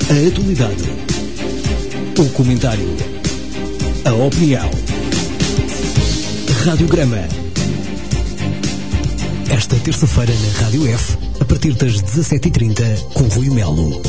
A atualidade. O comentário. A opinião. Radiograma. Esta terça-feira na Rádio F, a partir das 17h30, com Rui Melo.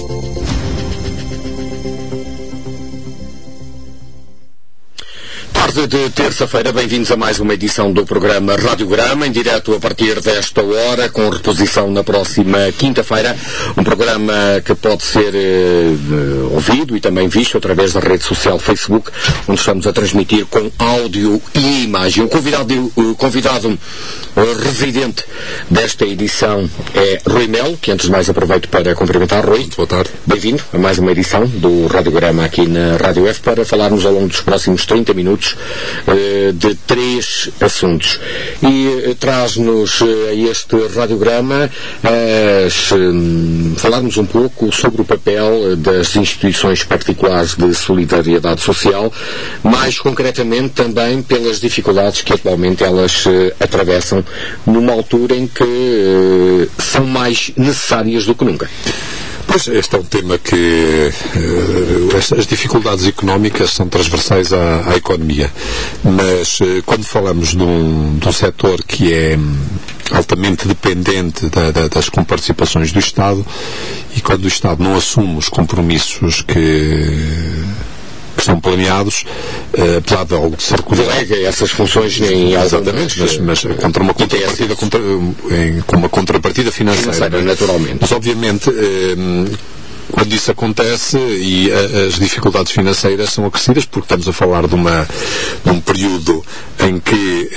Tarde de terça-feira, bem-vindos a mais uma edição do programa Radiograma, em direto a partir desta hora, com reposição na próxima quinta-feira. Um programa que pode ser ouvido e também visto através da rede social Facebook, onde estamos a transmitir com áudio e imagem. O convidado residente desta edição é Rui Melo, que antes de mais aproveito para cumprimentar. Rui, muito boa tarde. Bem-vindo a mais uma edição do Radiograma aqui na Rádio F, para falarmos ao longo dos próximos 30 minutos de três assuntos. E traz-nos a este radiograma falarmos um pouco sobre o papel das instituições particulares de solidariedade social, mais concretamente também pelas dificuldades que atualmente elas atravessam numa altura em que são mais necessárias do que nunca. Pois, este é um tema que as dificuldades económicas são transversais à economia, mas quando falamos de um setor que é altamente dependente das comparticipações do Estado, e quando o Estado não assume os compromissos que são planeados, apesar de algo de ser delega essas funções em exatamente, mas contra uma contrapartida, com uma contrapartida financeira, naturalmente. Mas obviamente, quando isso acontece e as dificuldades financeiras são acrescidas, porque estamos a falar de um período em que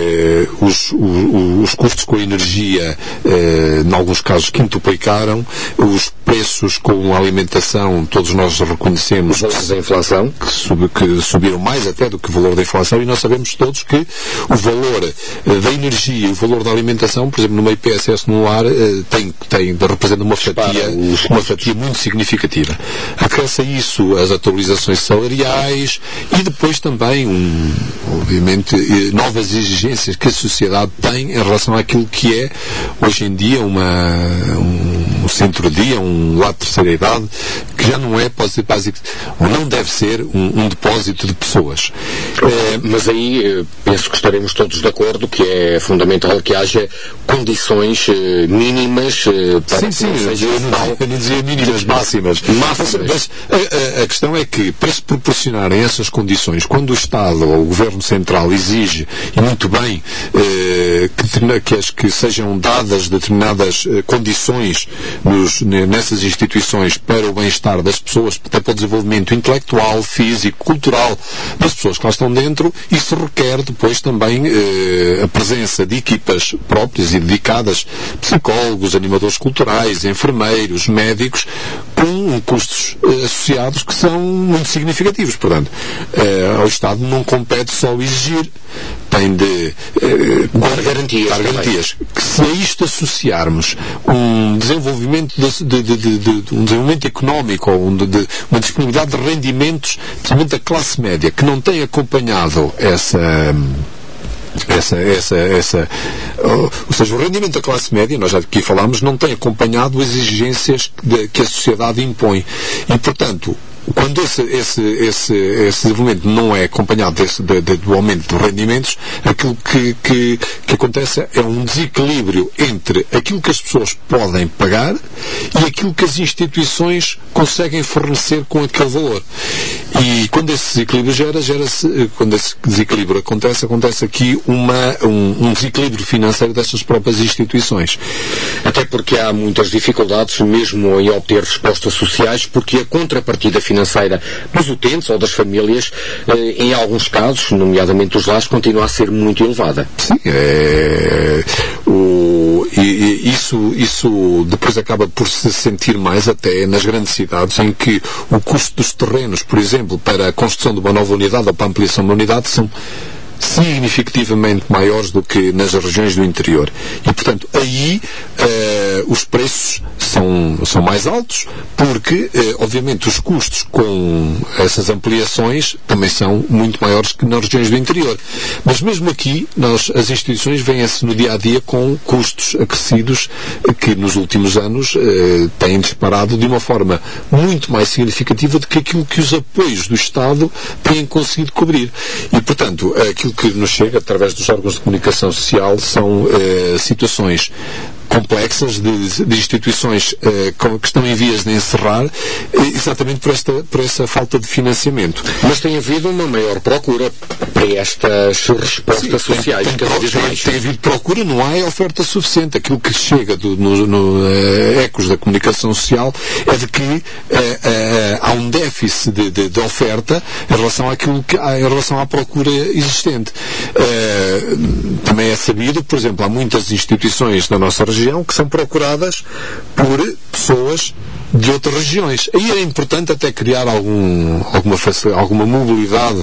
os custos com a energia, em alguns casos, quintuplicaram, os preços com a alimentação, todos nós reconhecemos da inflação, que subiram mais até do que o valor da inflação, e nós sabemos todos que o valor da energia e o valor da alimentação, por exemplo, numa IPSS no lar, representa uma fatia muito significativa. Acresce a isso as atualizações salariais e depois também, obviamente, novas exigências que a sociedade tem em relação àquilo que é, hoje em dia, um centro-dia, um lar de terceira idade, que já não é básico, ou não deve ser um depósito de pessoas. Mas aí penso que estaremos todos de acordo que é fundamental que haja condições mínimas para eu não dizia mínimas, máximas. Mas a questão é que, para se proporcionarem essas condições, quando o Estado ou o Governo Central exige, e muito bem, que sejam dadas determinadas condições nessas instituições para o bem-estar das pessoas, até para o desenvolvimento intelectual, físico, cultural das pessoas que lá estão dentro, isso requer depois também a presença de equipas próprias e dedicadas, psicólogos, animadores culturais, enfermeiros, médicos, com custos associados que são muito significativos. Portanto, ao Estado não compete só exigir, tem de dar garantias. Que se a isto associarmos um desenvolvimento um desenvolvimento económico ou uma disponibilidade de rendimentos, principalmente da classe média, que não tem acompanhado ou seja, o rendimento da classe média, nós já aqui falámos, não tem acompanhado as exigências que a sociedade impõe. E, portanto, quando esse desenvolvimento não é acompanhado do aumento dos rendimentos, aquilo que acontece é um desequilíbrio entre aquilo que as pessoas podem pagar e aquilo que as instituições conseguem fornecer com aquele valor. E quando esse desequilíbrio quando esse desequilíbrio acontece aqui um desequilíbrio financeiro dessas próprias instituições. Até porque há muitas dificuldades mesmo em obter respostas sociais, porque a contrapartida financeira dos utentes ou das famílias, em alguns casos, nomeadamente dos lares, continua a ser muito elevada. Sim, isso depois acaba por se sentir mais até nas grandes cidades, em que o custo dos terrenos, por exemplo, para a construção de uma nova unidade ou para a ampliação de uma unidade, são significativamente maiores do que nas regiões do interior. E, portanto, aí os preços são mais altos, porque, obviamente, os custos com essas ampliações também são muito maiores que nas regiões do interior. Mas mesmo aqui, as instituições veem-se no dia-a-dia com custos acrescidos que nos últimos anos têm disparado de uma forma muito mais significativa do que aquilo que os apoios do Estado têm conseguido cobrir. E, portanto, aquilo que nos chega através dos órgãos de comunicação social são situações complexas de instituições que estão em vias de encerrar, exatamente por essa falta de financiamento. Mas tem havido uma maior procura para estas respostas sociais. Tem havido procura, não há oferta suficiente. Aquilo que chega no ecos da comunicação social é de que há um déficit de oferta em relação à procura existente. Também é sabido, por exemplo, há muitas instituições da nossa região que são procuradas por pessoas de outras regiões. Aí é importante até criar alguma mobilidade,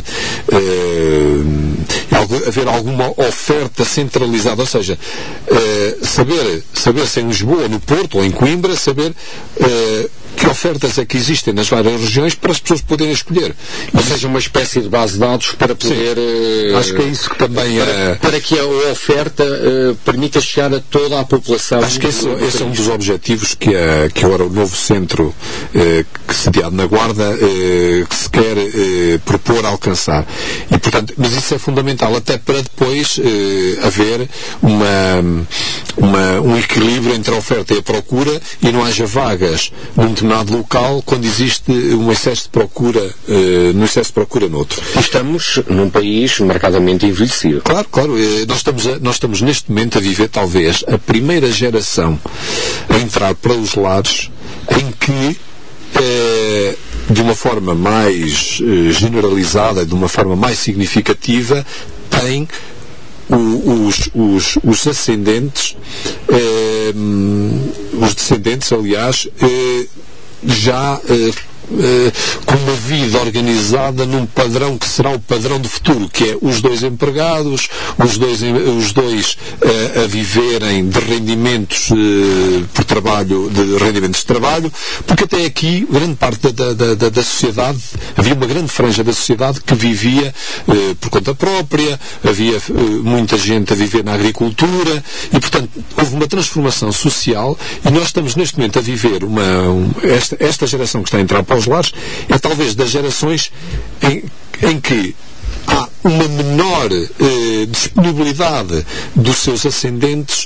haver alguma oferta centralizada, ou seja, saber se em Lisboa, no Porto ou em Coimbra, saber que ofertas é que existem nas várias regiões para as pessoas poderem escolher. Ou seja, uma espécie de base de dados para poder... acho que é isso que também... Para que a oferta permita chegar a toda a população. Acho que esse é um dos objetivos que agora o novo centro sediado na Guarda que se quer propor alcançar. E, portanto, mas isso é fundamental até para depois haver um equilíbrio entre a oferta e a procura e não haja vagas num determinado local quando existe um excesso de procura noutro. Estamos num país marcadamente envelhecido. Claro. Nós estamos neste momento a viver talvez a primeira geração a entrar para os lares em que de uma forma mais generalizada, de uma forma mais significativa, tem os ascendentes, os descendentes, aliás, já com uma vida organizada num padrão que será o padrão do futuro, que é os dois empregados, os dois a viverem de rendimentos por trabalho, de rendimentos de trabalho, porque até aqui grande parte da sociedade, havia uma grande franja da sociedade que vivia por conta própria, havia muita gente a viver na agricultura e, portanto, houve uma transformação social e nós estamos neste momento a viver esta geração que está a entrar para os lares é talvez das gerações em que há uma menor disponibilidade dos seus ascendentes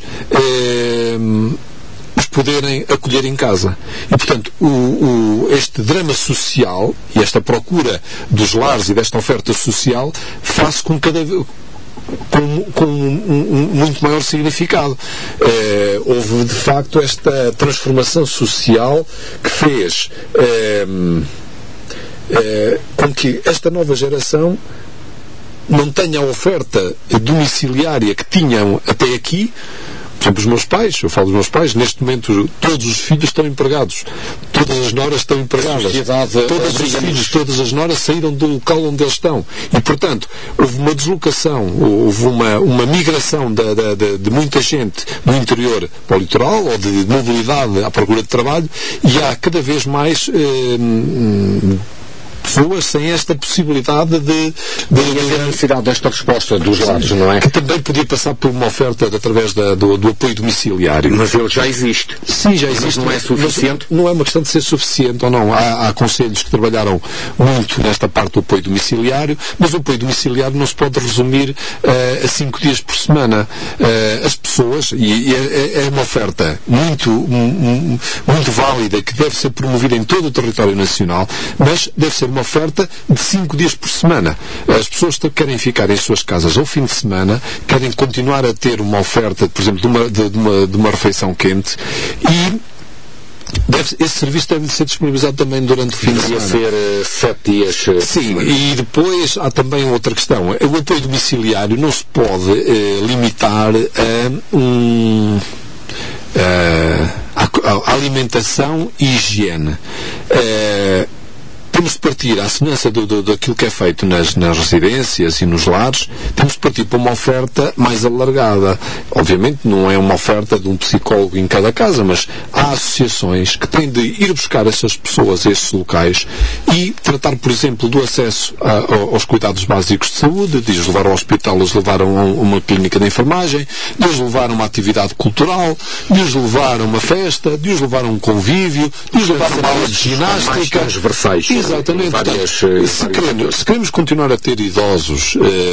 os poderem acolher em casa. E, portanto, este drama social e esta procura dos lares e desta oferta social faz com muito maior significado. Houve de facto esta transformação social que fez com que esta nova geração não tenha a oferta domiciliária que tinham até aqui. Por exemplo, os meus pais, eu falo dos meus pais, neste momento todos os filhos estão empregados, todas as noras estão empregadas, todos os filhos, todas as noras saíram do local onde eles estão e, portanto, houve uma deslocação, houve uma migração de muita gente do interior para o litoral ou de mobilidade à procura de trabalho e há cada vez mais pessoas sem esta possibilidade de a necessidade desta resposta dos lares, não é? Que também podia passar por uma oferta através do apoio domiciliário. Mas ele já existe. Sim, já existe. Mas não é suficiente? Não é uma questão de ser suficiente ou não. Há conselhos que trabalharam muito nesta parte do apoio domiciliário, mas o apoio domiciliário não se pode resumir a 5 dias por semana. As pessoas, e é uma oferta muito válida, que deve ser promovida em todo o território nacional, mas deve ser uma oferta de 5 dias por semana. As pessoas querem ficar em suas casas ao fim de semana, querem continuar a ter uma oferta, por exemplo, de uma refeição quente e esse serviço deve ser disponibilizado também durante o fim de semana. Deve ser 7 dias. Sim, e depois há também outra questão. O apoio domiciliário não se pode limitar a alimentação e higiene. temos de partir, à semelhança daquilo que é feito nas residências e nos lares, temos de partir para uma oferta mais alargada. Obviamente não é uma oferta de um psicólogo em cada casa, mas há associações que têm de ir buscar essas pessoas a esses locais e tratar, por exemplo, do acesso aos cuidados básicos de saúde, de os levar ao hospital, de os levar a uma clínica de enfermagem, de os levar a uma atividade cultural, de os levar a uma festa, de os levar a um convívio, de os levar a uma aula de ginástica. Mais transversais. Exatamente. Se queremos continuar a ter idosos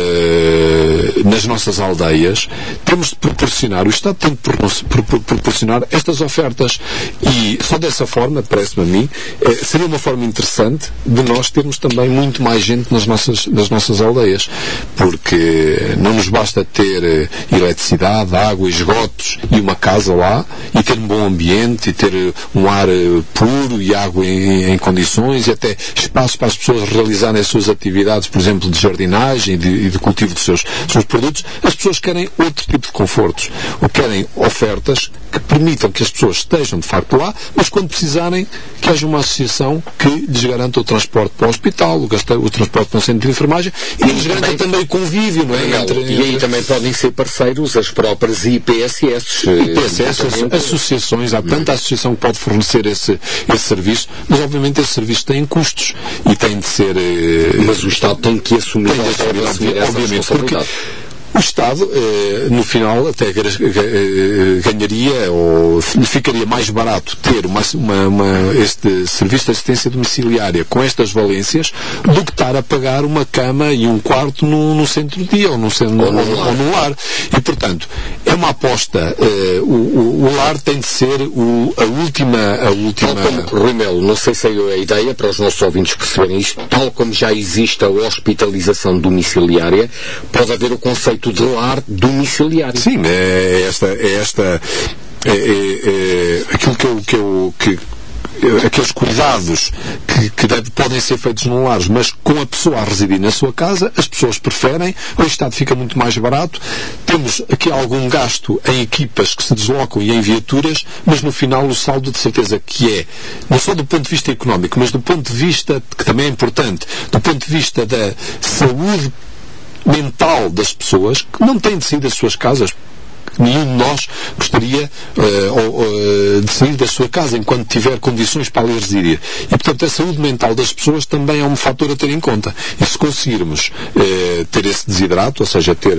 nas nossas aldeias, temos de proporcionar, o Estado tem de proporcionar estas ofertas, e só dessa forma, parece-me a mim, seria uma forma interessante de nós termos também muito mais gente nas nossas aldeias, porque não nos basta ter eletricidade, água, esgotos e uma casa lá, e ter um bom ambiente, e ter um ar puro e água em condições, e até espaço para as pessoas realizarem as suas atividades, por exemplo, de jardinagem e de cultivo dos seus produtos. As pessoas querem outro tipo de confortos, ou querem ofertas que permitam que as pessoas estejam de facto lá, mas quando precisarem, que haja uma associação que lhes garanta o transporte para o hospital, o transporte para um centro de enfermagem, e lhes garanta também o convívio, não é? E aí também podem ser parceiros as próprias IPSS. Associações, há tanta associação que pode fornecer esse serviço, mas obviamente esse serviço tem custos e tem de ser... Mas o Estado tem que assumir essa responsabilidade. O Estado, no final, até ganharia, ou ficaria mais barato ter este serviço de assistência domiciliária com estas valências do que estar a pagar uma cama e um quarto no centro de dia ou no lar. E, portanto, é uma aposta. O lar tem de ser a última... Rui Melo, não sei se é a ideia para os nossos ouvintes perceberem isto, tal como já existe a hospitalização domiciliária, pode haver o conceito de lar domiciliário. Sim, aqueles cuidados que podem ser feitos num lar, mas com a pessoa a residir na sua casa, as pessoas preferem, o Estado fica muito mais barato, temos aqui algum gasto em equipas que se deslocam e em viaturas, mas no final o saldo de certeza que é, não só do ponto de vista económico, mas do ponto de vista, que também é importante, do ponto de vista da saúde mental das pessoas, que não têm de sair das suas casas. Nenhum de nós gostaria de sair da sua casa enquanto tiver condições para ali residir. E, portanto, a saúde mental das pessoas também é um fator a ter em conta. E se conseguirmos ter esse desidrato, ou seja, ter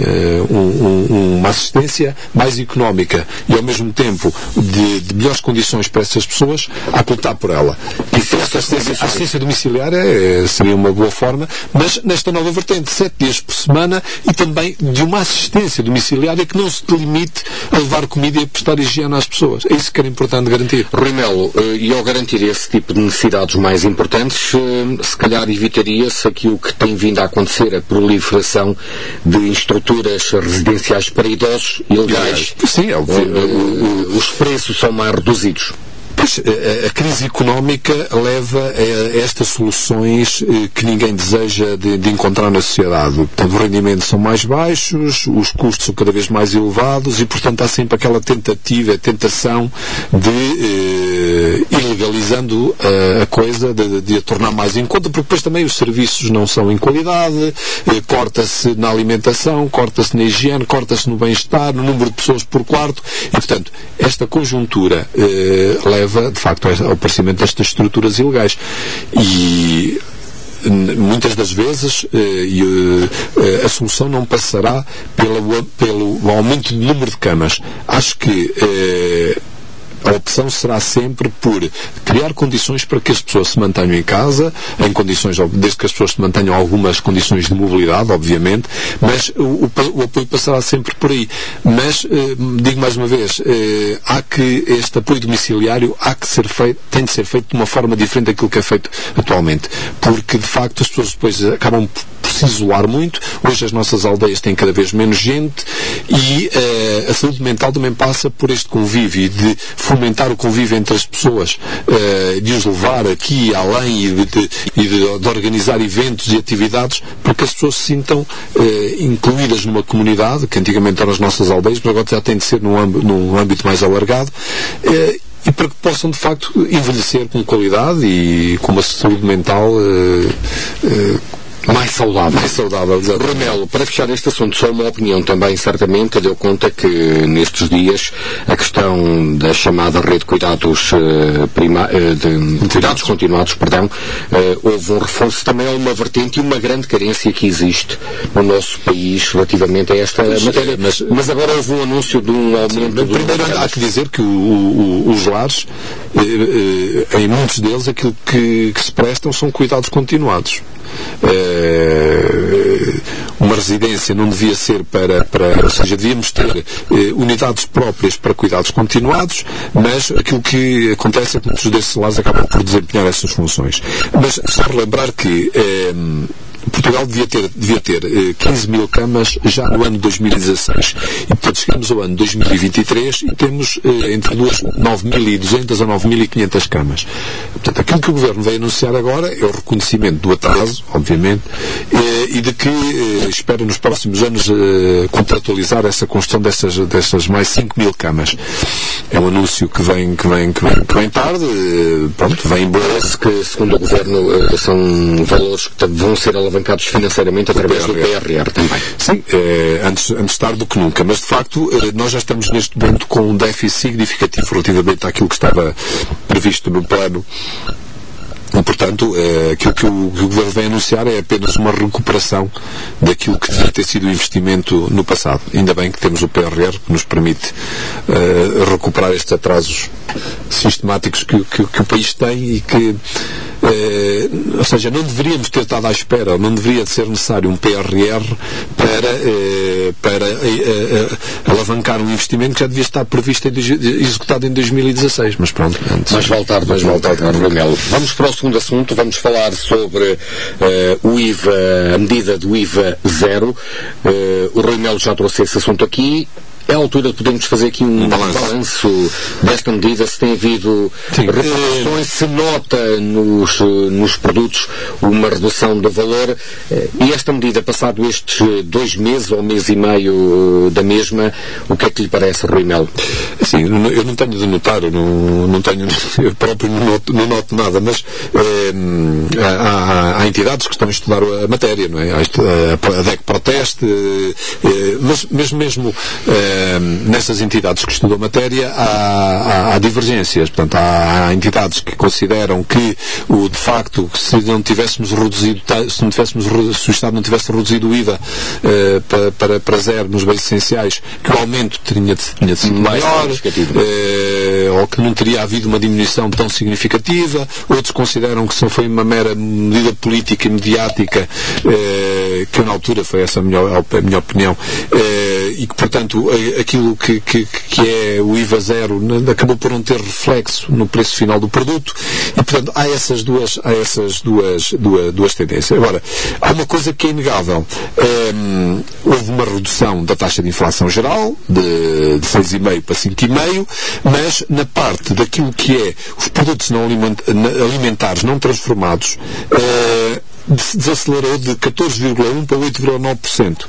uma assistência mais económica e, ao mesmo tempo, de melhores condições para essas pessoas, há que lutar por ela. E esta assistência domiciliária seria uma boa forma, mas nesta nova vertente, 7 dias por semana, e também de uma assistência domiciliária que não se limite a levar comida e a prestar higiene às pessoas. É isso que era importante garantir. Rui Melo, e ao garantir esse tipo de necessidades mais importantes, se calhar evitaria-se aquilo que tem vindo a acontecer, a proliferação de estruturas residenciais para idosos ilegais. Sim, os preços são mais reduzidos. Pois, a crise económica leva a estas soluções que ninguém deseja de encontrar na sociedade. Portanto, os rendimentos são mais baixos, os custos são cada vez mais elevados e, portanto, há sempre aquela tentação de ir legalizando a coisa, de a tornar mais em conta, porque depois também os serviços não são em qualidade, corta-se na alimentação, corta-se na higiene, corta-se no bem-estar, no número de pessoas por quarto e, portanto, esta conjuntura leva de facto ao aparecimento destas estruturas ilegais e muitas das vezes a solução não passará pelo aumento do número de camas. Acho que a opção será sempre por criar condições para que as pessoas se mantenham em casa, em condições, desde que as pessoas se mantenham algumas condições de mobilidade, obviamente, mas o apoio passará sempre por aí. Mas, digo mais uma vez, há que este apoio domiciliário tem de ser feito de uma forma diferente daquilo que é feito atualmente, porque de facto as pessoas depois acabam por se isolar muito. Hoje as nossas aldeias têm cada vez menos gente e a saúde mental também passa por este convívio, de fomentar o convívio entre as pessoas, de os levar aqui e além e de organizar eventos e atividades para que as pessoas se sintam incluídas numa comunidade, que antigamente eram as nossas aldeias, mas agora já tem de ser num âmbito mais alargado, e para que possam, de facto, envelhecer com qualidade e com uma saúde mental mais saudável. Romelo, para fechar este assunto, só uma opinião também, certamente, deu conta que nestes dias a questão da chamada rede de cuidados, cuidados continuados, houve um reforço também a uma vertente e uma grande carência que existe no nosso país relativamente a esta matéria. Mas agora houve um anúncio de um aumento... Primeiro há que dizer que os lares, em muitos deles, aquilo que se prestam são cuidados continuados. Uma residência não devia ser ou seja, devíamos ter unidades próprias para cuidados continuados, mas aquilo que acontece é que muitos desses lares acabam por desempenhar essas funções. Mas só relembrar que Portugal devia ter 15 mil camas já no ano 2016. E, portanto, chegamos ao ano 2023 e temos entre 9.200 a 9.500 camas. Portanto, aquilo que o Governo veio anunciar agora é o reconhecimento do atraso, obviamente, e de que espera nos próximos anos contratualizar essa construção dessas mais 5 mil camas. É um anúncio que vem tarde, pronto, vem embora. Parece que, segundo o Governo, são valores que vão ser alavancados financeiramente através do PRR também. Sim, antes tarde do que nunca, mas de facto nós já estamos neste momento com um déficit significativo relativamente àquilo que estava previsto no plano. E, portanto, aquilo que o Governo vem anunciar é apenas uma recuperação daquilo que devia ter sido o investimento no passado. Ainda bem que temos o PRR que nos permite recuperar estes atrasos sistemáticos que o país tem e que ou seja, não deveríamos ter estado à espera, não deveria ser necessário um PRR para alavancar um investimento que já devia estar previsto e executado em 2016, mas pronto. Mas vale tarde, Romelo. Vamos para o segundo assunto, vamos falar sobre o IVA, a medida do IVA zero. O Romelo já trouxe esse assunto aqui. É a altura de podermos fazer aqui um balanço desta medida, se tem havido repercussões, se nota nos produtos uma redução do valor, e esta medida, passado estes 2 meses ou mês e meio da mesma, o que é que lhe parece, Rui Melo? Sim, eu não tenho de notar, eu próprio não noto nada, mas há entidades que estão a estudar a matéria, não é? A DEC Proteste, mas mesmo nessas entidades que estudam a matéria há divergências. Portanto, há entidades que consideram que de facto, se não tivéssemos reduzido, se o Estado não tivesse reduzido o IVA para zero nos bens essenciais, que o aumento tinha sido maior, ou que não teria havido uma diminuição tão significativa. Outros consideram que só foi uma mera medida política e mediática, que na altura foi essa a minha opinião, e que, portanto, aquilo que é o IVA zero acabou por não ter reflexo no preço final do produto, e, portanto, há essas duas tendências. Agora, há uma coisa que é inegável. Houve uma redução da taxa de inflação geral de 6,5% para 5,5%, mas na parte daquilo que é os produtos alimentares não transformados, desacelerou de 14,1% para 8,9%.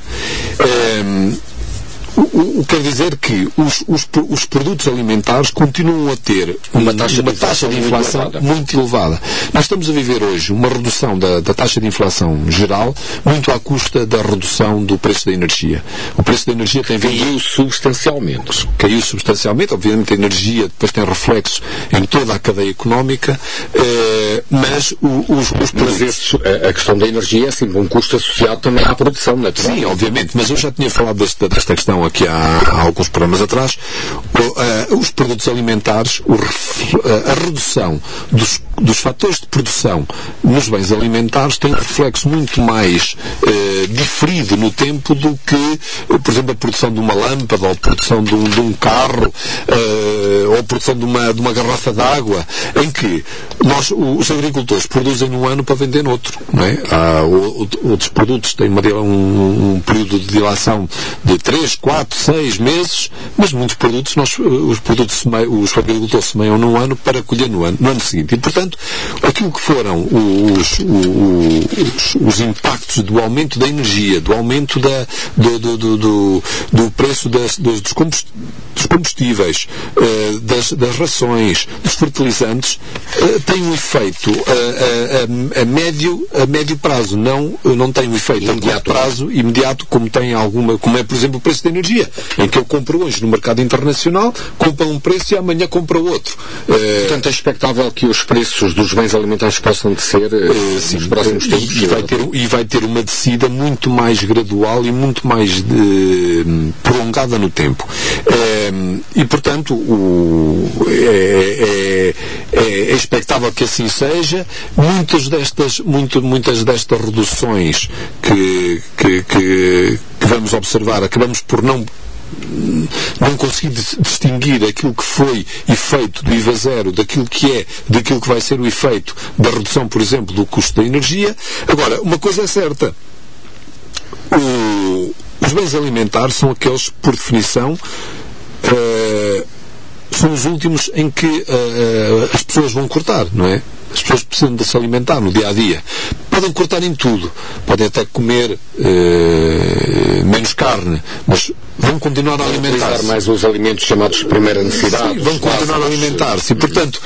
O que quer dizer que os produtos alimentares continuam a ter uma taxa de inflação muito elevada. Nós estamos a viver hoje uma redução da taxa de inflação geral muito à custa da redução do preço da energia. O preço da energia caiu substancialmente. Obviamente a energia depois tem reflexo em toda a cadeia económica, mas a questão da energia é sempre um custo associado também à produção natural. Sim, obviamente, mas eu já tinha falado desta questão aqui há alguns programas atrás. Os produtos alimentares, a redução dos fatores de produção nos bens alimentares tem um reflexo muito mais diferido no tempo do que, por exemplo, a produção de uma lâmpada, ou a produção de um carro, ou a produção de uma garrafa de água, em que os agricultores produzem num ano para vender noutro, não é? Outros produtos têm um período de dilação de 3, 4, 6 meses, mas muitos produtos, os agricultores semeiam num ano para colher no ano seguinte. E, portanto, aquilo que foram os impactos do aumento da energia, do aumento do preço dos combustíveis, das rações, dos fertilizantes, tem um efeito a médio prazo, não tem um efeito a curto prazo imediato, como é, por exemplo, o preço da energia, em que eu compro hoje no mercado internacional, compro um preço e amanhã compro outro. Portanto, é expectável que os preços dos bens alimentares possam descer nos próximos tempos? E vai ter uma descida muito mais gradual e muito mais prolongada no tempo. E, portanto, é expectável que assim seja. Muitas destas reduções que vamos observar, acabamos por não conseguir distinguir aquilo que foi efeito do IVA zero daquilo que vai ser o efeito da redução, por exemplo, do custo da energia. Agora, uma coisa é certa: os bens alimentares são aqueles, por definição, são os últimos em que as pessoas vão cortar, não é? As pessoas precisam de se alimentar no dia-a-dia. Podem cortar em tudo. Podem até comer menos carne, mas vão continuar a alimentar-se. Mais os alimentos chamados de primeira necessidade. Sim, vão continuar a alimentar-se. E, portanto,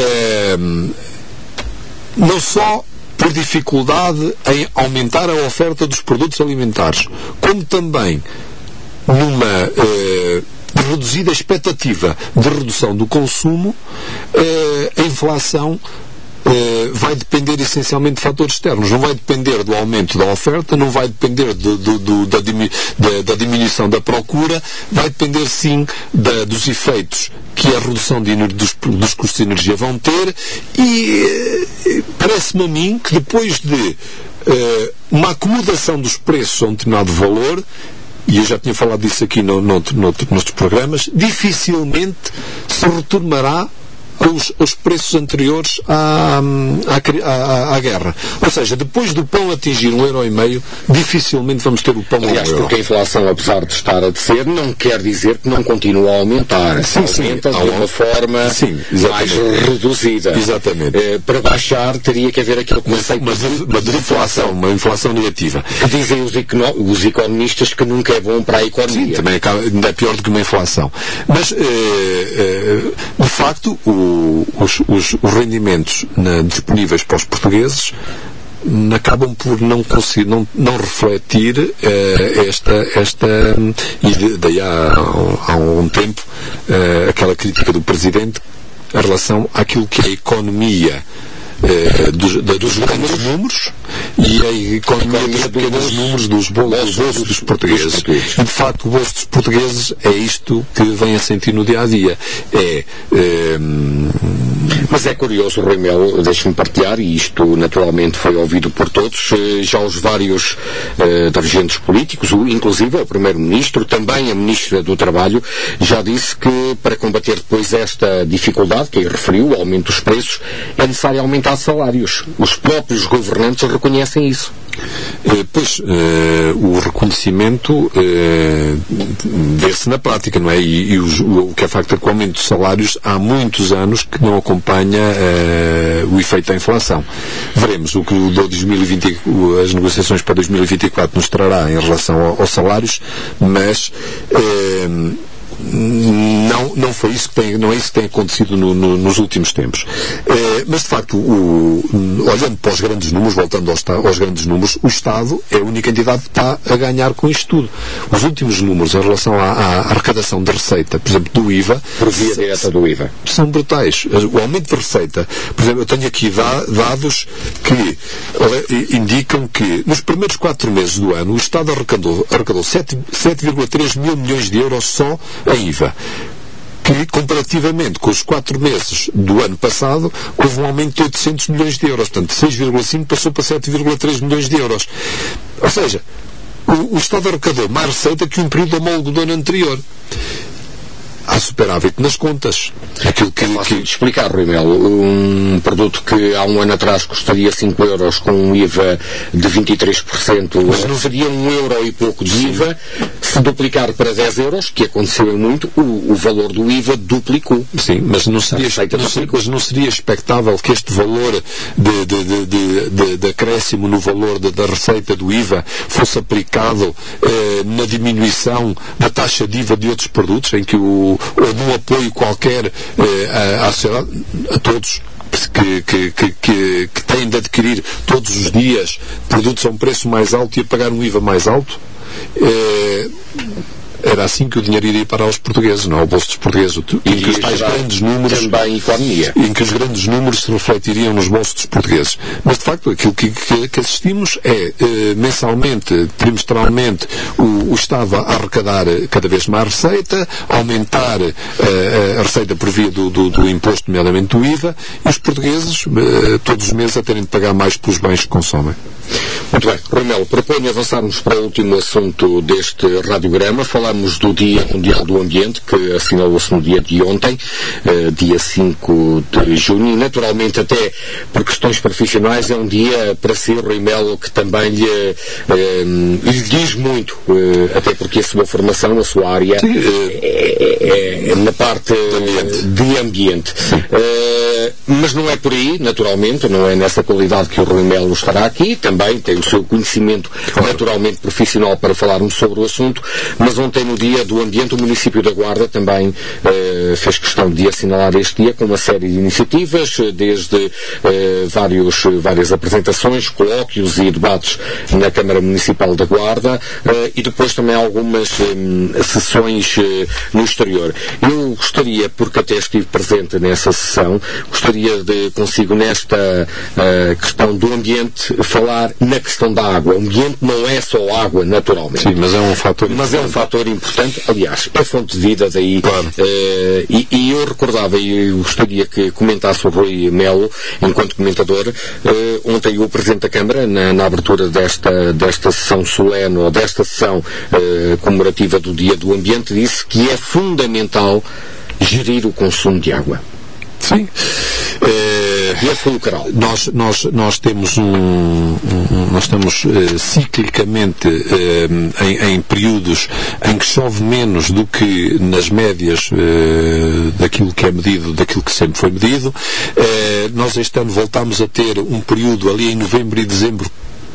não só por dificuldade em aumentar a oferta dos produtos alimentares, como também numa reduzida expectativa de redução do consumo, a inflação vai depender essencialmente de fatores externos. Não vai depender do aumento da oferta, não vai depender da diminuição da procura, vai depender sim dos efeitos que a redução dos custos de energia vão ter. E parece-me a mim que depois de uma acomodação dos preços a um determinado valor, e eu já tinha falado disso aqui noutros programas, dificilmente se retornará aos preços anteriores à guerra. Ou seja, depois do pão atingir 1,5 €, dificilmente vamos ter o pão a 1 €. Porque a inflação, apesar de estar a descer, não quer dizer que não continua a aumentar. Aumenta de uma forma mais reduzida. Exatamente. Para baixar, teria que haver aquele conceito uma deflação, uma inflação negativa. Que dizem os economistas que nunca é bom para a economia. Sim, também ainda é pior do que uma inflação. Mas, de facto, os rendimentos disponíveis para os portugueses acabam por não refletir e daí há um tempo aquela crítica do Presidente em relação àquilo que é a economia dos grandes números e a economia dos pequenos números dos bolsos dos portugueses. E, de facto, o bolso dos portugueses é isto que vem a sentir no dia-a-dia. Mas é curioso, Rui Melo, deixe-me partilhar, e isto naturalmente foi ouvido por todos, já os vários dirigentes políticos, inclusive o Primeiro-Ministro, também a Ministra do Trabalho, já disse que para combater depois esta dificuldade que aí referiu, o aumento dos preços, é necessário aumentar salários. Os próprios governantes reconhecem isso. Pois, o reconhecimento vê-se na prática, não é? E o que é facto é que o aumento dos salários há muitos anos que não acompanha o efeito da inflação. Veremos o que as negociações para 2024 nos trará em relação aos salários, mas não foi isso não é isso que tem acontecido nos últimos tempos. Mas, de facto, olhando para os grandes números, voltando aos grandes números, o Estado é a única entidade que está a ganhar com isto tudo. Os últimos números em relação à arrecadação de receita, por exemplo, do IVA, por via direta do IVA, são brutais. O aumento de receita, por exemplo, eu tenho aqui dados que indicam que nos primeiros 4 meses do ano o Estado arrecadou 7,3 mil milhões de euros só em IVA, que comparativamente com os 4 meses do ano passado houve um aumento de 800 milhões de euros, portanto 6,5 passou para 7,3 milhões de euros. Ou seja, o Estado arrecadou mais receita que um período homólogo do ano anterior. Há superávit nas contas. Aquilo que é fácil de explicar, Rui Melo. Um produto que há um ano atrás custaria 5 euros com um IVA de 23%, mas não seria 1 euro e pouco de IVA. Se duplicar para 10 euros, que aconteceu em muito, o valor do IVA duplicou. Sim, mas não seria expectável que este valor de acréscimo no valor da receita do IVA fosse aplicado na diminuição da taxa de IVA de outros produtos, em que ou de um apoio qualquer à sociedade, a todos que têm de adquirir todos os dias produtos a um preço mais alto e a pagar um IVA mais alto. Era assim que o dinheiro iria para os portugueses, não ao bolso dos portugueses, em que os tais grandes números, também economia, em que os grandes números se refletiriam nos bolsos dos portugueses. Mas, de facto, aquilo que assistimos é, mensalmente, trimestralmente, o Estado a arrecadar cada vez mais receita, aumentar a receita por via do imposto, nomeadamente do IVA, e os portugueses, todos os meses, a terem de pagar mais pelos bens que consomem. Muito bem. Rui Melo, proponho avançarmos para o último assunto deste radiograma. Falamos do Dia Mundial do Ambiente, que assinalou-se no dia de ontem, dia 5 de junho, e naturalmente até por questões profissionais é um dia para si, Rui Melo, que também lhe diz muito, até porque a sua formação, a sua área é na parte de ambiente. Mas não é por aí, naturalmente, não é nessa qualidade que o Rui Melo estará aqui, também tem o seu conhecimento naturalmente profissional para falarmos sobre o assunto, mas ontem no Dia do Ambiente o município da Guarda também fez questão de assinalar este dia com uma série de iniciativas, desde várias apresentações, colóquios e debates na Câmara Municipal da Guarda e depois também algumas sessões no exterior. Eu gostaria, porque até estive presente nessa sessão, gostaria de consigo nesta questão do ambiente falar na questão da água. O ambiente não é só água, naturalmente. Sim, mas é um fator importante. Mas é um fator importante, aliás, é fonte de vida daí. Claro. E eu recordava, e eu gostaria que comentasse o Rui Melo, enquanto comentador, ontem o Presidente da Câmara, na abertura desta sessão solene, ou desta sessão comemorativa do Dia do Ambiente, disse que é fundamental gerir o consumo de água. Sim. E é fulcral. Nós temos nós estamos ciclicamente em períodos em que chove menos do que nas médias daquilo que é medido, daquilo que sempre foi medido. Nós este ano voltámos a ter um período ali em novembro e dezembro,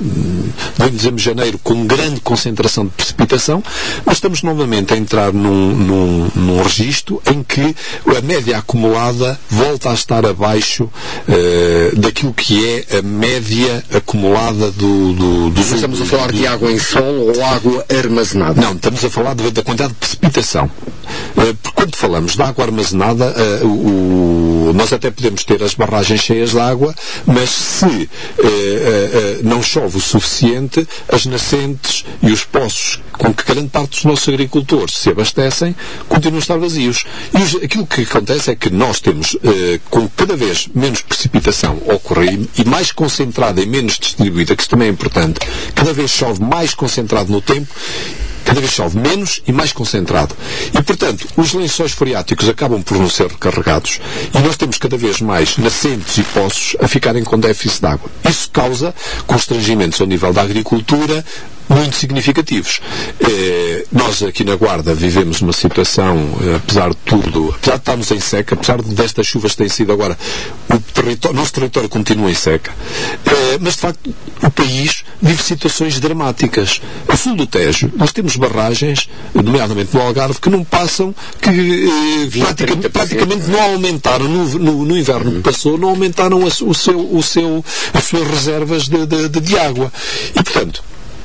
janeiro, com grande concentração de precipitação, mas estamos novamente a entrar num registro em que a média acumulada volta a estar abaixo daquilo que é a média acumulada dos... Estamos a falar de água em solo ou água armazenada? Não, estamos a falar da quantidade de precipitação. Porque quando falamos de água armazenada, nós até podemos ter as barragens cheias de água, mas se não chove o suficiente, as nascentes e os poços com que grande parte dos nossos agricultores se abastecem continuam a estar vazios. E aquilo que acontece é que nós temos, com cada vez menos precipitação a ocorrer e mais concentrada e menos distribuída, que isso também é importante, cada vez chove mais concentrado no tempo, cada vez chove menos e mais concentrado. E, portanto, os lençóis freáticos acabam por não ser recarregados e nós temos cada vez mais nascentes e poços a ficarem com déficit de água. Isso causa constrangimentos ao nível da agricultura muito significativos. Nós aqui na Guarda vivemos uma situação, apesar de tudo, apesar de estarmos em seca, apesar destas chuvas que têm sido agora, o nosso território continua em seca, mas de facto o país vive situações dramáticas. A sul do Tejo, nós temos barragens, nomeadamente no Algarve, que não passam, que praticamente não aumentaram no inverno que passou, não aumentaram as suas reservas de água. E, portanto,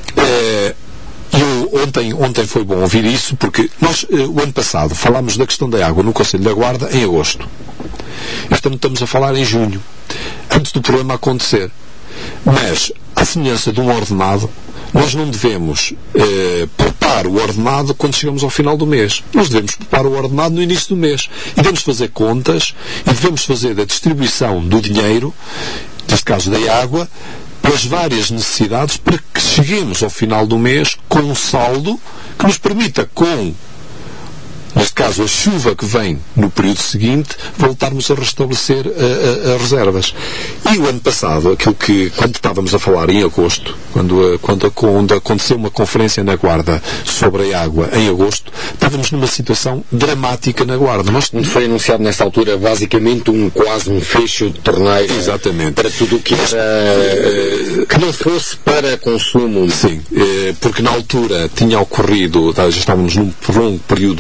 ontem foi bom ouvir isso, porque nós, o ano passado, falámos da questão da água no Conselho da Guarda em agosto. Este ano estamos a falar em junho, antes do problema acontecer. Mas, à semelhança de um ordenado, nós não devemos poupar o ordenado quando chegamos ao final do mês. Nós devemos poupar o ordenado no início do mês. E devemos fazer contas e devemos fazer a distribuição do dinheiro, neste caso da água, pelas várias necessidades, para que cheguemos ao final do mês com um saldo que nos permita, neste caso a chuva que vem no período seguinte, voltarmos a restabelecer as reservas. E o ano passado, quando estávamos a falar em agosto, quando aconteceu uma conferência na Guarda sobre a água em agosto, estávamos numa situação dramática na Guarda. Foi anunciado nesta altura basicamente quase um fecho de torneio. Exatamente. Para tudo o que era que não fosse para consumo. Sim, porque na altura tinha ocorrido, já estávamos num longo período de seca,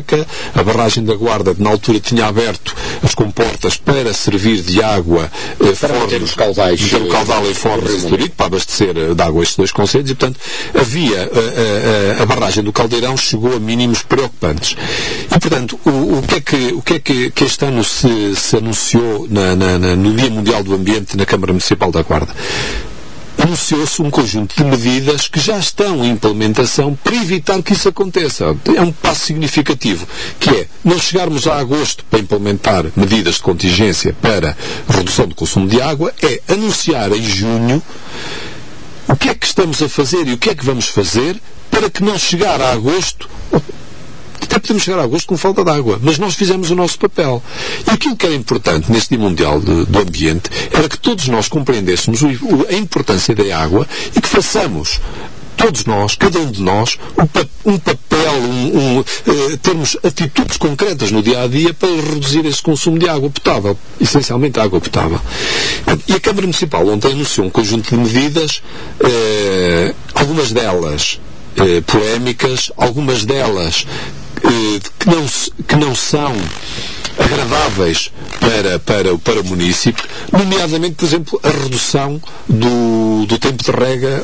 seca, a barragem da Guarda na altura tinha aberto as comportas para servir de água para manter os caudais, o caudal em Fornos e Setúbal para abastecer de água estes dois concelhos, e portanto havia a barragem do Caldeirão chegou a mínimos preocupantes. E portanto o que é que este ano se anunciou no Dia Mundial do Ambiente na Câmara Municipal da Guarda? Anunciou-se um conjunto de medidas que já estão em implementação para evitar que isso aconteça. É um passo significativo, que é não chegarmos a agosto para implementar medidas de contingência para redução do consumo de água, é anunciar em junho o que é que estamos a fazer e o que é que vamos fazer para que não chegar a agosto. Até podemos chegar a agosto com falta de água, mas nós fizemos o nosso papel. E aquilo que era importante neste Dia Mundial do Ambiente era que todos nós compreendêssemos a importância da água e que façamos, todos nós, cada um de nós, um papel, termos atitudes concretas no dia-a-dia para reduzir esse consumo de água potável, essencialmente água potável. E a Câmara Municipal ontem anunciou um conjunto de medidas, algumas delas polémicas, algumas delas que não são agradáveis para o município, nomeadamente, por exemplo, a redução do tempo de rega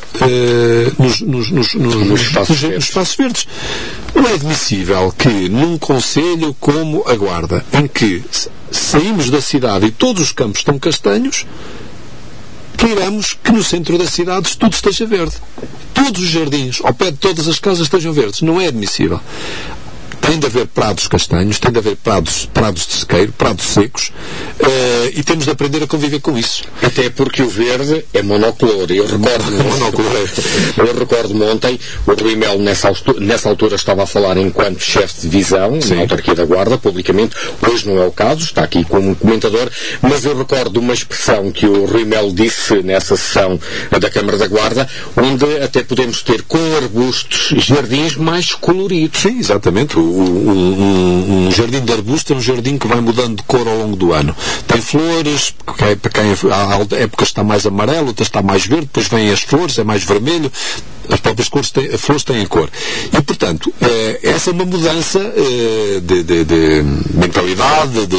nos espaços verdes. Não é admissível que num concelho como a Guarda, em que saímos da cidade e todos os campos estão castanhos, queiramos que no centro da cidade tudo esteja verde. Todos os jardins, ao pé de todas as casas, estejam verdes. Não é admissível. Tem de haver prados castanhos, tem de haver prados de sequeiro, prados secos, e temos de aprender a conviver com isso. Até porque o verde é monocolor. Eu recordo-me ontem, o Rui Melo nessa altura estava a falar enquanto chefe de divisão na autarquia da Guarda, publicamente. Hoje não é o caso, está aqui como comentador, mas eu recordo uma expressão que o Rui Melo disse nessa sessão da Câmara da Guarda, onde até podemos ter com arbustos jardins mais coloridos. Sim, exatamente. Um jardim de arbustos é um jardim que vai mudando de cor ao longo do ano. Tem flores, há épocas está mais amarelo, outras está mais verde, depois vêm as flores, é mais vermelho, as próprias flores têm a cor. E, portanto, essa é uma mudança de mentalidade,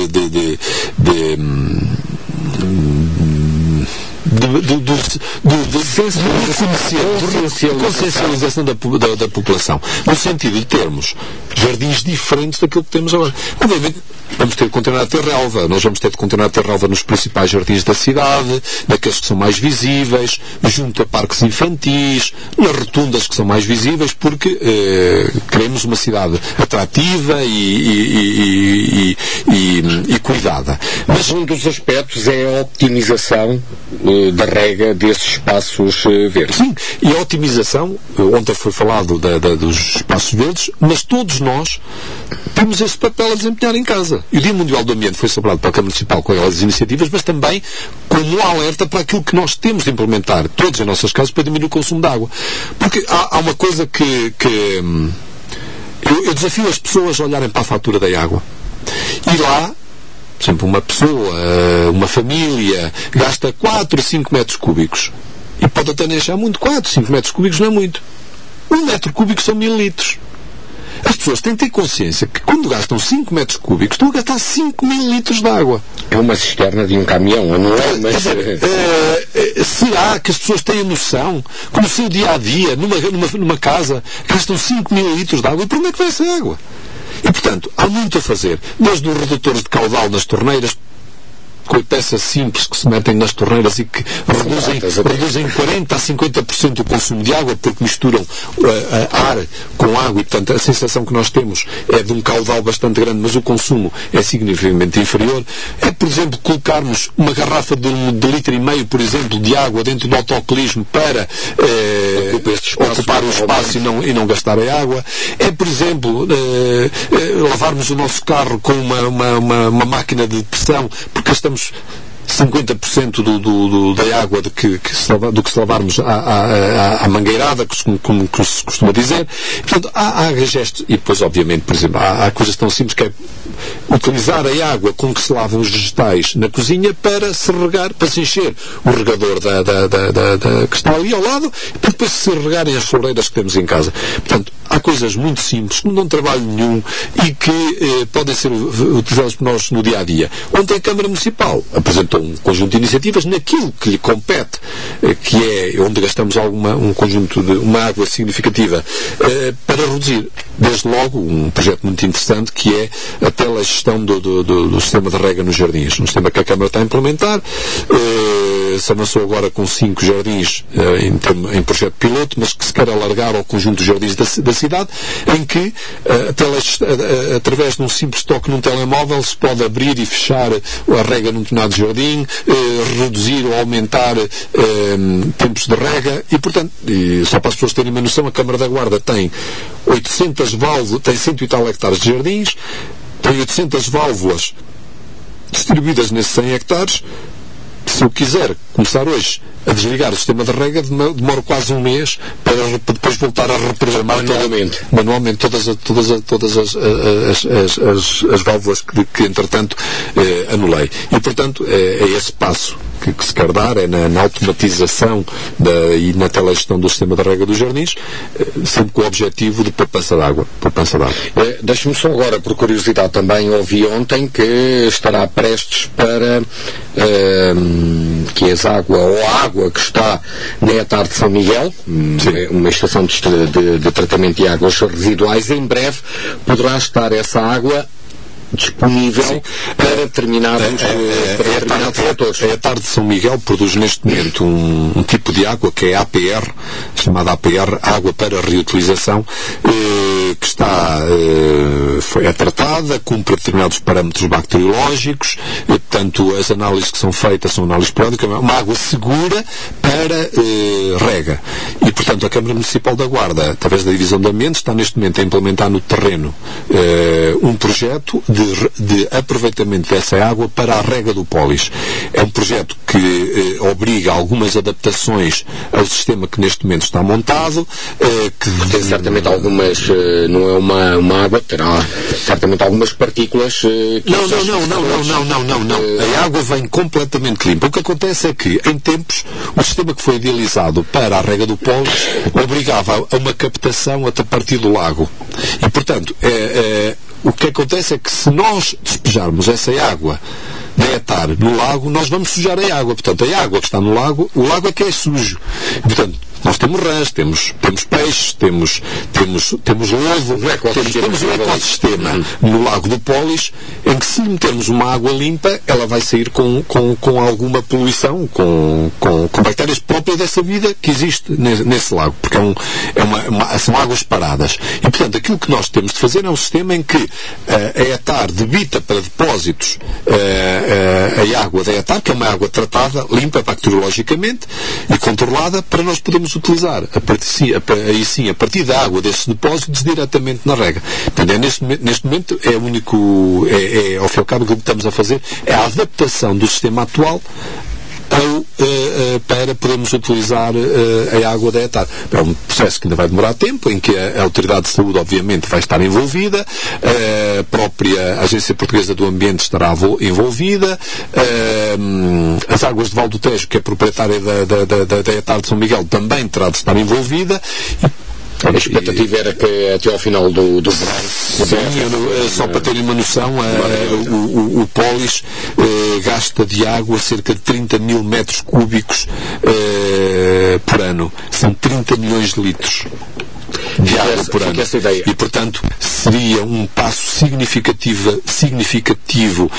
consciencialização da população, no sentido de termos jardins diferentes daquilo que temos agora. Obviamente vamos ter de continuar a ter relva, nós vamos ter de continuar a ter relva nos principais jardins da cidade, naqueles que são mais visíveis, junto a parques infantis, nas rotundas que são mais visíveis, porque queremos uma cidade atrativa e cuidada. Mas um dos aspectos é a optimização da rega desses espaços verdes. Sim, e a otimização, ontem foi falado dos espaços verdes, mas todos nós temos esse papel a desempenhar em casa. E o Dia Mundial do Ambiente foi celebrado pela Câmara Municipal com aquelas iniciativas, mas também como um alerta para aquilo que nós temos de implementar, todos em nossas casas, para diminuir o consumo de água. Porque há uma coisa que eu desafio as pessoas a olharem para a fatura da água. E lá, por exemplo, uma pessoa, uma família, gasta 4 a 5 metros cúbicos. E pode até nem achar muito. 4, 5 metros cúbicos não é muito. 1 metro cúbico são 1000 litros. As pessoas têm que ter consciência que quando gastam 5 metros cúbicos estão a gastar 5.000 litros de água. É uma cisterna de um caminhão, não é? Mas... será que as pessoas têm a noção que no seu dia-a-dia, numa casa, gastam 5.000 litros de água? E para onde é que vai essa água? E, portanto, há muito a fazer. Desde os redutores de caudal nas torneiras, com peças simples que se metem nas torneiras e que reduzem 40% a 50% o consumo de água, porque misturam ar com água, e portanto a sensação que nós temos é de um caudal bastante grande, mas o consumo é significativamente inferior. É, por exemplo, colocarmos uma garrafa de 1,5 litro, por exemplo, de água dentro do autocolismo para ocupar o espaço e não gastar a água. É, por exemplo, lavarmos o nosso carro com uma máquina de pressão, porque estamos 50% da água do que se lavarmos à mangueirada, como se costuma dizer. Portanto, há gestos, e depois, obviamente, por exemplo, há coisas tão simples que é utilizar a água com que se lavam os vegetais na cozinha para se regar, para se encher o regador que está ali ao lado, para depois se regarem as floreiras que temos em casa. Portanto, há coisas muito simples, que não dão trabalho nenhum e que podem ser utilizadas por nós no dia a dia. Ontem a Câmara Municipal apresentou um conjunto de iniciativas naquilo que lhe compete, que é onde gastamos uma água significativa, para reduzir, desde logo, um projeto muito interessante que é a telegestão do sistema de rega nos jardins. Um sistema que a Câmara está a implementar, se avançou agora com 5 jardins em projeto piloto, mas que se quer alargar ao conjunto de jardins da cidade, em que através de um simples toque num telemóvel se pode abrir e fechar a rega num determinado jardim, reduzir ou aumentar tempos de rega e, portanto, só para as pessoas terem uma noção, a Câmara da Guarda tem 800 válvulas, tem 100 e tal hectares de jardins, tem 800 válvulas distribuídas nesses 100 hectares. Se eu quiser começar hoje a desligar o sistema de rega, demora quase um mês para depois voltar a reprogramar manualmente todas as válvulas que entretanto anulei. E, portanto, é esse passo que se quer dar, é na automatização e na telegestão do sistema de rega dos jardins, sempre com o objetivo de poupança de água. Deixe-me só agora, por curiosidade também, ouvi ontem que estará prestes para que a água que está na Etar de São Miguel, uma estação de tratamento de águas residuais, em breve poderá estar essa água disponível para determinados setores. A Etar de São Miguel produz neste momento um tipo de água que é APR, chamada APR, água para reutilização, que é tratada, cumpre determinados parâmetros bacteriológicos, e, portanto, as análises que são feitas são análises periódicas, uma água segura para rega. E, portanto, a Câmara Municipal da Guarda, através da Divisão de Ambiente, está neste momento a implementar no terreno um projeto de aproveitamento dessa água para a rega do Polis. É um projeto que obriga algumas adaptações ao sistema que neste momento está montado, que tem certamente algumas, não é uma água, terá certamente algumas partículas a água vem completamente limpa. O que acontece é que, em tempos, o sistema que foi idealizado para a rega do Polis obrigava a uma captação até partir do lago. E, portanto, o que acontece é que se nós despejarmos essa água da Etar no lago, nós vamos sujar a água. Portanto, a água que está no lago, o lago é que é sujo. E, portanto, nós temos rãs, temos peixes, temos lobo, temos um ecossistema no Lago do Polis, em que se metermos uma água limpa, ela vai sair com alguma poluição, com bactérias próprias dessa vida que existe nesse lago, porque são águas paradas. E, portanto, aquilo que nós temos de fazer é um sistema em que a Etar debita para depósitos a água da Etar, que é uma água tratada, limpa bacteriologicamente e controlada, para nós podermos utilizar a partir da água desses depósitos diretamente na rega. Portanto, neste momento é o único, ao fim e ao cabo, o que estamos a fazer é a adaptação do sistema atual para podermos utilizar a água da Etar. É um processo que ainda vai demorar tempo, em que a Autoridade de Saúde, obviamente, vai estar envolvida, a própria Agência Portuguesa do Ambiente estará envolvida, as Águas de Val do Tejo, que é proprietária da Etar de São Miguel, também terá de estar envolvida. A expectativa era que até ao final do verão... Sim, só para terem uma noção, o Polis gasta de água cerca de 30 mil metros cúbicos por ano. São 30 milhões de litros de água por ano. E, portanto, seria um passo significativo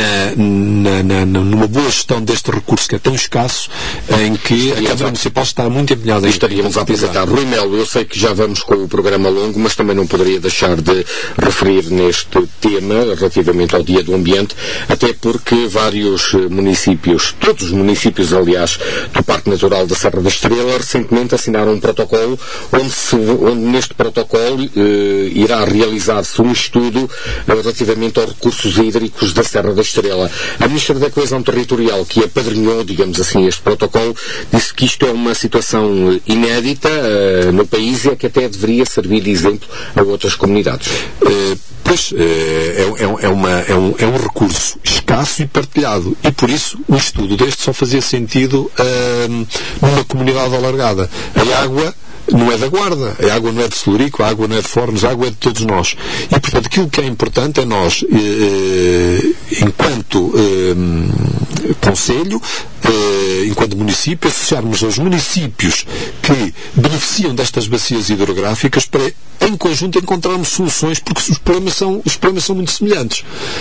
numa boa gestão deste recurso que é tão escasso, em que a Câmara Municipal está muito empenhada. Estaríamos a apresentar. Rui Melo, eu sei que já vamos com o programa longo, mas também não poderia deixar de referir neste tema, relativamente ao Dia do Ambiente, até porque vários municípios, todos os municípios, aliás, do Parque Natural da Serra da Estrela, recentemente assinaram um protocolo onde neste protocolo irá realizar-se um estudo relativamente aos recursos hídricos da Serra da Estrela. A Ministra da Coesão Territorial, que apadrinhou, digamos assim, este protocolo, disse que isto é uma situação inédita no país e é que até deveria servir de exemplo a outras comunidades. Pois, é um recurso escasso e partilhado, e por isso um estudo deste só fazia sentido numa comunidade alargada. A água não é da Guarda, a água não é de Celurico, a água não é de Fornos, a água é de todos nós. E, portanto, aquilo que é importante é nós, enquanto Conselho, enquanto município, associarmos aos municípios que beneficiam destas bacias hidrográficas para, em conjunto, encontrarmos soluções, porque os problemas são muito semelhantes.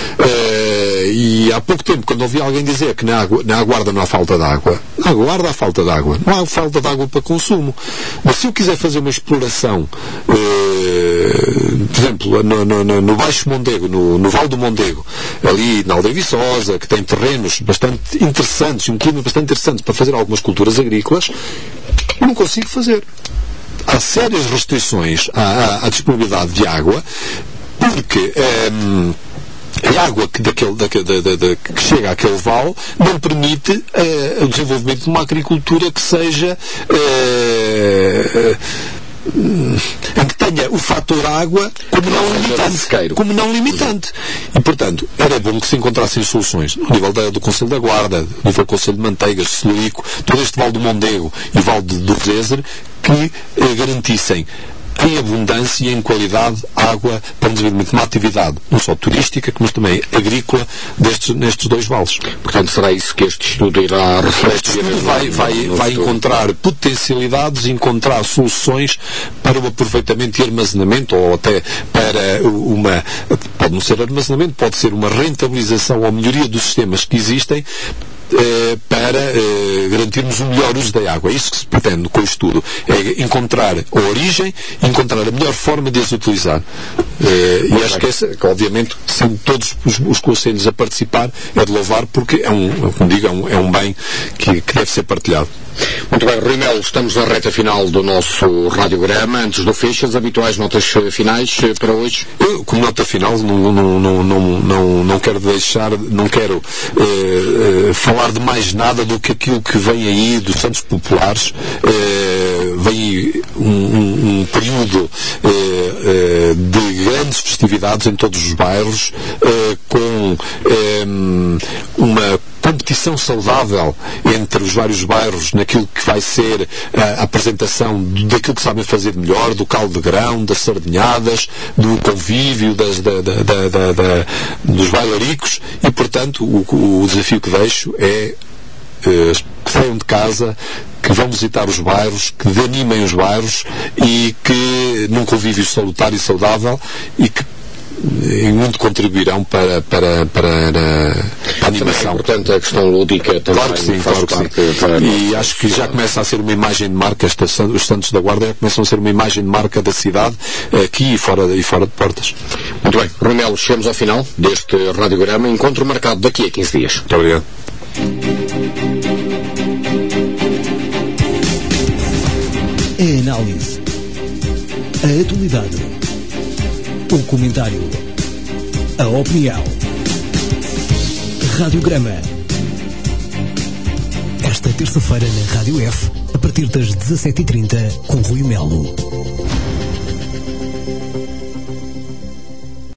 E há pouco tempo, quando ouvi alguém dizer que na Guarda não há falta de água, na Guarda há falta de água, não há falta de água para consumo. Mas se eu quiser fazer uma exploração, por exemplo, no Baixo Mondego, no Vale do Mondego, ali na Aldeia Viçosa, que tem terrenos bastante interessantes, um clima bastante interessante para fazer algumas culturas agrícolas, eu não consigo fazer. Há sérias restrições à disponibilidade de água, porque a água que chega àquele vale não permite o desenvolvimento de uma agricultura que seja em que tenha o fator água como não limitante. E, portanto, era bom que se encontrassem soluções no nível do Conselho da Guarda, no nível do Conselho de Manteigas, de Celurico, todo este Vale do Mondego e o Vale do Zezer, que garantissem em abundância e em qualidade água para o desenvolvimento de uma atividade não só turística, mas também agrícola nestes dois vales. Portanto, será isso que este estudo irá refletir? Este estudo vai encontrar potencialidades, encontrar soluções para o aproveitamento e armazenamento, ou até para pode não ser armazenamento, pode ser uma rentabilização ou melhoria dos sistemas que existem, para garantirmos o melhor uso da água. É isso que se pretende com o estudo, é encontrar a origem, encontrar a melhor forma de as utilizar. E acho que obviamente, sendo todos os conselhos a participar, é de louvar, porque como digo, é um bem que deve ser partilhado. Muito bem, Rui Melo, estamos na reta final do nosso radiograma. Antes do fecho, as habituais notas finais para hoje? Eu, como nota final, não quero falar de mais nada do que aquilo que vem aí dos Santos Populares. Vem aí um período de grandes festividades em todos os bairros, com uma competição saudável entre os vários bairros naquilo que vai ser a apresentação daquilo que sabem fazer de melhor, do caldo de grão, das sardinhadas, do convívio, dos bailaricos, e, portanto, o desafio que deixo é que saiam de casa, que vão visitar os bairros, que animem os bairros, e que num convívio salutar e saudável, e que em muito contribuirão para a animação. É importante a questão lúdica também. Claro que sim, claro que sim. E acho que já começa a ser uma imagem de marca, os Santos da Guarda começam a ser uma imagem de marca da cidade, aqui e fora de portas. Muito bem, Rui Melo, chegamos ao final deste radiograma. Encontro marcado daqui a 15 dias. Muito obrigado. A análise, a atualidade, o comentário, a opinião. Radiograma. Esta terça-feira na Rádio F, a partir das 17h30, com Rui Melo.